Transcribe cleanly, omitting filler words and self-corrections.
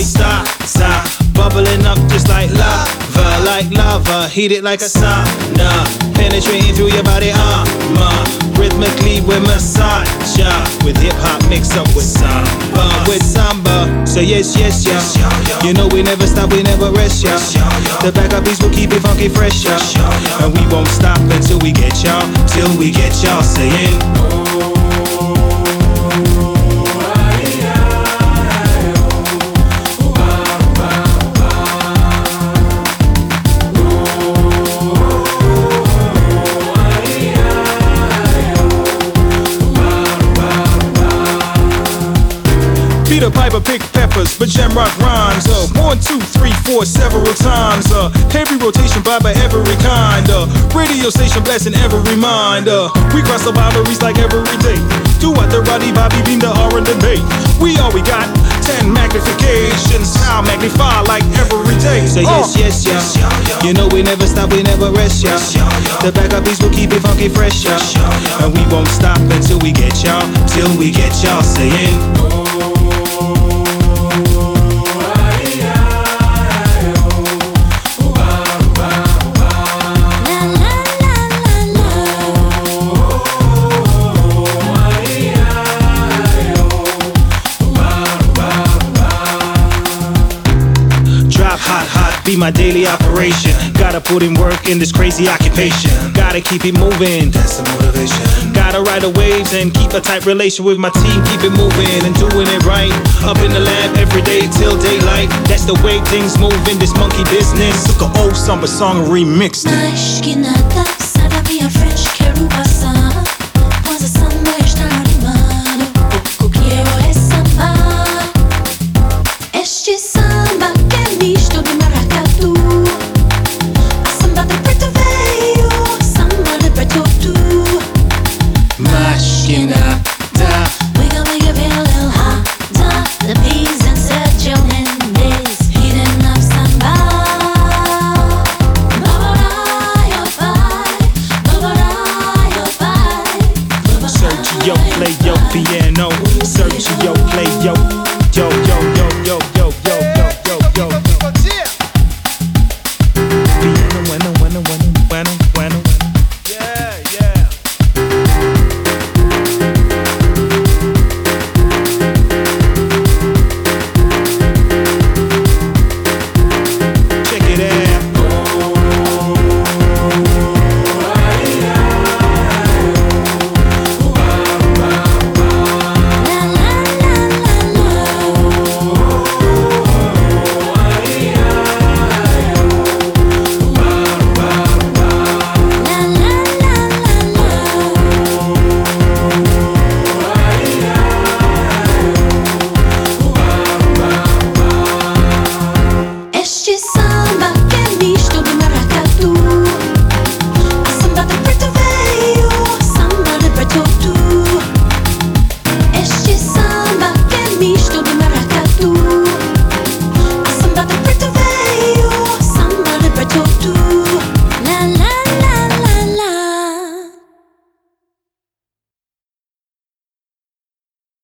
body stop, stop, bubbling up just like lava, heat it like a sauna, penetrating through your body armor, rhythmically we massage ya, with hip hop mixed up with samba, say yes, yes, yeah. You know we never stop, we never rest, yeah. The backup beats will keep it funky fresh, yeah. And we won't stop until we get y'all, till we get y'all saying. Peter Piper pick peppers, but Jamrock rhymes. 1, 2, 3, 4, several times. Heavy rotation by every kind. Radio station blasting every mind. We cross the boundaries like every day. Do what the Roddy Bobby beam the R and the B. We got 10 magnifications. How magnify like every day. Say yes, yes, yeah. You know we never stop, we never rest, yeah. The backup beats will keep it funky fresh, yeah. And we won't stop until we get y'all, till we get y'all saying. Hot, be my daily operation. Gotta put in work in this crazy occupation. Gotta keep it moving, that's the motivation. Gotta ride the waves and keep a tight relation with my team. Keep it moving and doing it right. Up in the lab every day till daylight. That's the way things move in this monkey business. Took an old samba song and remixed it.